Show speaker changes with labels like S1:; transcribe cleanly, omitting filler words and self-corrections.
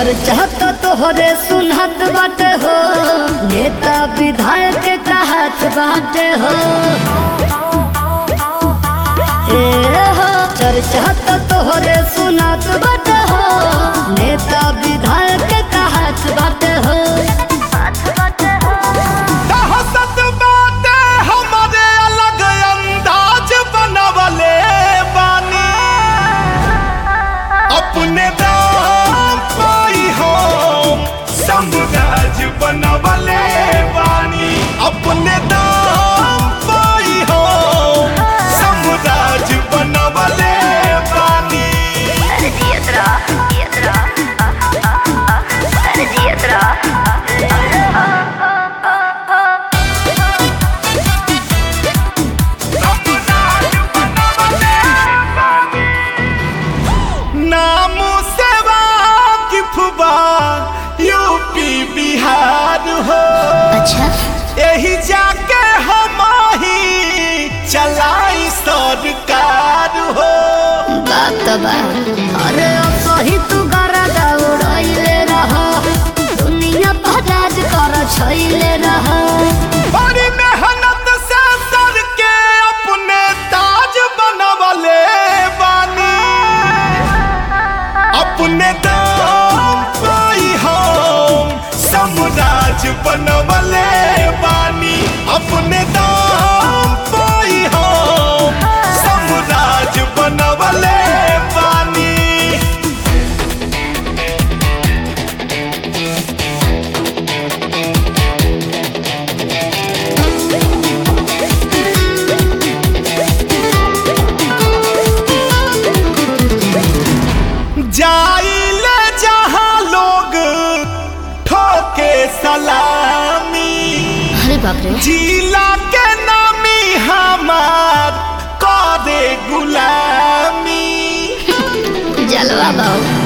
S1: चर्चा तो तोहरे सुनत बाटे हो, नेता विधायक का हाथ बाटे हो। चर्चा तो तोहरे सुनत बाटे हो, नेता विधायक का हाथ बाटे हो।
S2: अपने दाम पाई हो साम्राज्य बनवले बानी, अपने दाम पाई हो साम्राज्य बनवले बानी। नाम सेवा की फुबा यूपी बिहार हो।
S1: अच्छा
S2: यही जाके हम ही चलाई सरकार हो।
S1: बात बा अरे सही तू गरा दौड़ले रह, दुनिया पर राज कर छैले रह।
S2: बड़ी मेहनत से सर के अपने ताज बनवले बानी, अपने दाम पाई हो साम्राज्य बनवले बानी, अपने दाम पाई हो साम्राज्य बनवले बानी। जाइले जहाँ लोग ठोके सलामी,
S1: अरे बाप रे
S2: जिला के नामी हमार करे गुलामी।
S1: जलवा बाबू